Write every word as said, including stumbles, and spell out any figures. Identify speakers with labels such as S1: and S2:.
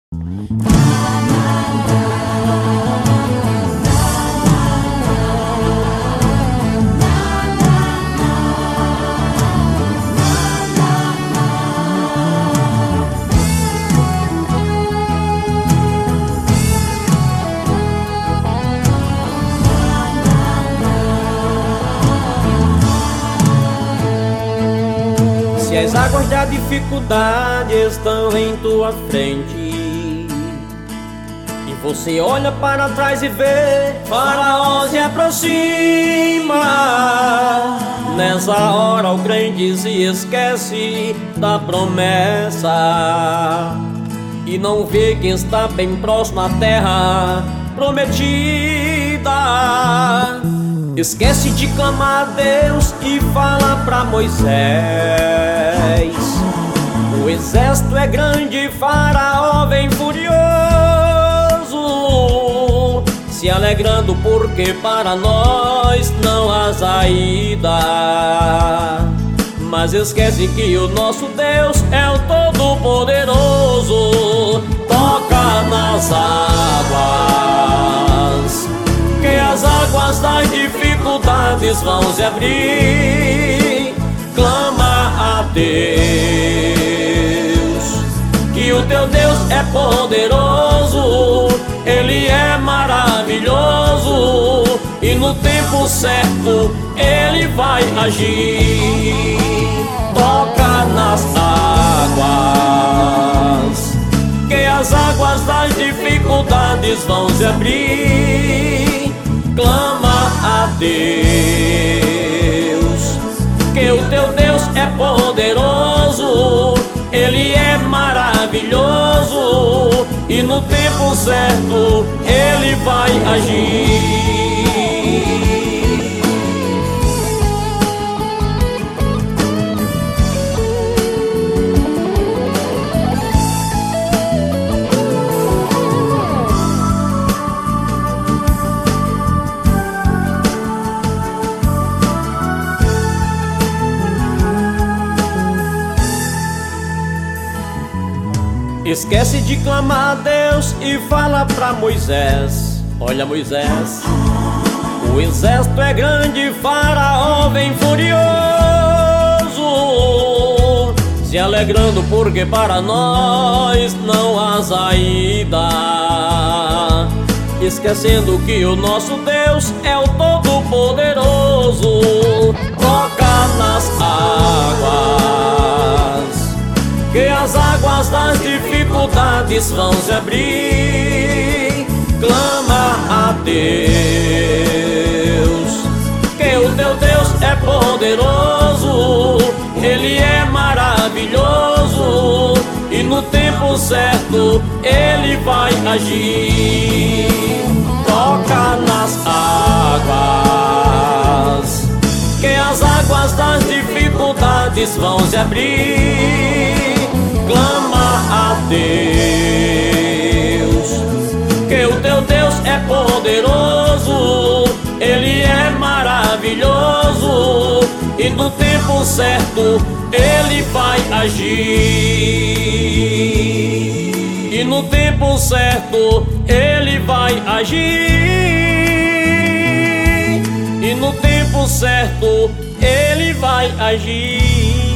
S1: Se as águas da dificuldade estão em tua frente e você olha para trás e vê Faraó se aproxima, nessa hora o crente se esquece da promessa e não vê que está bem próximo à terra prometida. Esquece de clamar a Deus e fala pra Moisés: o exército é grande, Faraó vem furioso, se alegrando porque para nós não há saída. Mas esquece que o nosso Deus é o Todo-Poderoso. Toca nas águas, que as águas das dificuldades vão se abrir. Clama a Deus, que o teu Deus é poderoso, Ele é maravilhoso, e no tempo certo Ele vai agir. Toca nas águas, que as águas das dificuldades vão se abrir. Clama a Deus, que o teu Deus é poderoso, Ele é maravilhoso, e no tempo certo Ele vai agir. Esquece de clamar a Deus e fala pra Moisés: olha, Moisés, o exército é grande, Faraó vem furioso, se alegrando porque para nós não há saída. Esquecendo que o nosso Deus é o Todo-Poderoso. Toca nas águas, que as águas das dificuldades vão se abrir. Clama a Deus, que o teu Deus é poderoso, Ele é maravilhoso, e no tempo certo Ele vai agir. Toca nas águas, que as águas das dificuldades vão se abrir. Clama a Deus, que o teu Deus é poderoso, Ele é maravilhoso, e no tempo certo Ele vai agir. E no tempo certo Ele vai agir. E no tempo certo Ele vai agir.